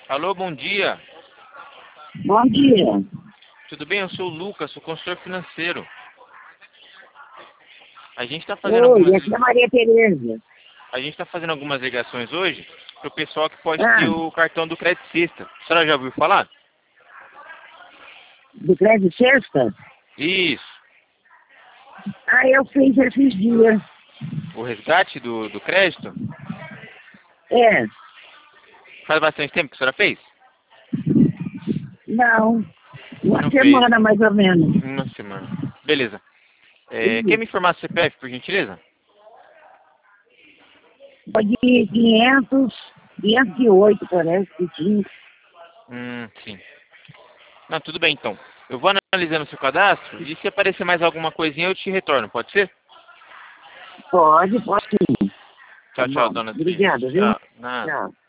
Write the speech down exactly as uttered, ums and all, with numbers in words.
Alô, bom dia. Bom dia. Tudo bem? Eu sou o Lucas, sou consultor financeiro. A gente está fazendo Oi, algumas aqui é a Maria Tereza. a gente está fazendo algumas ligações hoje para o pessoal que pode Ah, ter o cartão do Crédito Sexta. A senhora já ouviu falar? do Crédito Sexta? Isso. Ah, eu fiz esses dias. O resgate do, do crédito? É, Faz bastante tempo que a senhora fez? não. Uma Não fez. semana mais ou menos. Uma semana. Beleza. É, quer Isso. me informar o C P F, por gentileza? Pode ir quinhentos, quinhentos e oito, parece que tinha. Hum, sim. Não, tudo bem então. Eu vou analisando o seu cadastro e se aparecer mais alguma coisinha eu te retorno, pode ser? Pode, pode sim. Tá Tchau, tchau, bom. dona Tris. Obrigada, viu? Tchau. Nada. Tchau.